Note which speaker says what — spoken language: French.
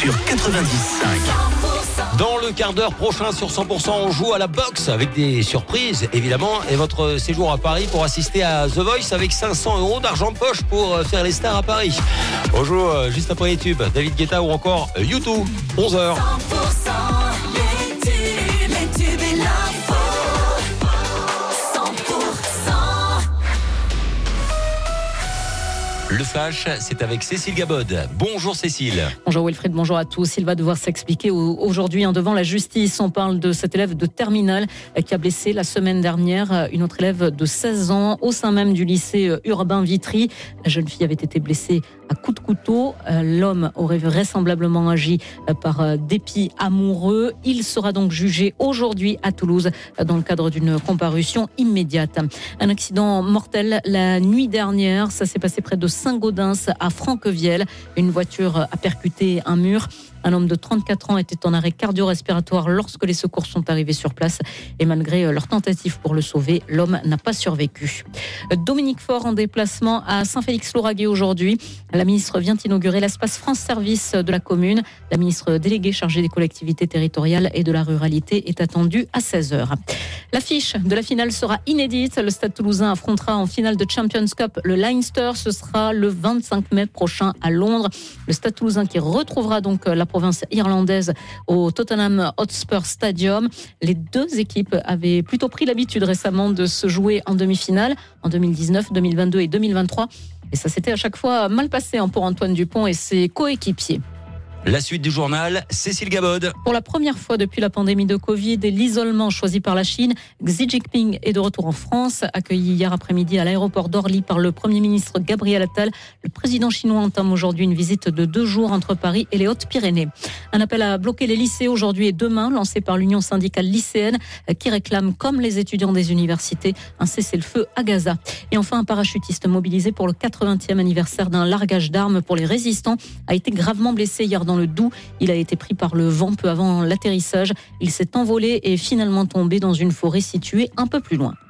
Speaker 1: sur 90.5.
Speaker 2: Dans le quart d'heure prochain sur 100%, on joue à la boxe avec des surprises évidemment, et votre séjour à Paris pour assister à The Voice avec 500 € d'argent de poche pour faire les stars à Paris. On joue juste après les tubes, David Guetta ou encore U2, 11h.
Speaker 3: 100% les tubes et l'info. 100%.
Speaker 2: Le Flash, c'est avec Cécile Gabod. Bonjour Cécile.
Speaker 4: Bonjour Wilfried, bonjour à tous. Il va devoir s'expliquer aujourd'hui devant la justice. On parle de cet élève de terminale qui a blessé la semaine dernière une autre élève de 16 ans au sein même du lycée Urbain Vitry. La jeune fille avait été blessée à coups de couteau. L'homme aurait vraisemblablement agi par dépit amoureux. Il sera donc jugé aujourd'hui à Toulouse dans le cadre d'une comparution immédiate. Un accident mortel la nuit dernière. Ça s'est passé près de Saint-Gaudens à Franquevielle. Une voiture a percuté un mur. Un homme de 34 ans était en arrêt cardio-respiratoire lorsque les secours sont arrivés sur place. Et malgré leur tentative pour le sauver, l'homme n'a pas survécu. Dominique Faure en déplacement à Saint-Félix-Lauragais aujourd'hui. La ministre vient inaugurer l'espace France Service de la commune. La ministre déléguée chargée des collectivités territoriales et de la ruralité est attendue à 16h. L'affiche de la finale sera inédite. Le Stade Toulousain affrontera en finale de Champions Cup le Leinster. Ce sera le 25 mai prochain à Londres. Le Stade Toulousain qui retrouvera donc la province irlandaise au Tottenham Hotspur Stadium. Les deux équipes avaient plutôt pris l'habitude récemment de se jouer en demi-finale en 2019, 2022 et 2023. Et ça s'était à chaque fois mal passé pour Antoine Dupont et ses coéquipiers.
Speaker 2: La suite du journal, Cécile Gabod.
Speaker 4: Pour la première fois depuis la pandémie de Covid et l'isolement choisi par la Chine, Xi Jinping est de retour en France. Accueilli hier après-midi à l'aéroport d'Orly par le Premier ministre Gabriel Attal, le président chinois entame aujourd'hui une visite de 2 jours entre Paris et les Hautes-Pyrénées. Un appel à bloquer les lycées aujourd'hui et demain, lancé par l'Union syndicale lycéenne, qui réclame, comme les étudiants des universités, un cessez-le-feu à Gaza. Et enfin, un parachutiste mobilisé pour le 80e anniversaire d'un largage d'armes pour les résistants a été gravement blessé hier dans le Doubs. Il a été pris par le vent peu avant l'atterrissage. Il s'est envolé et finalement tombé dans une forêt située un peu plus loin.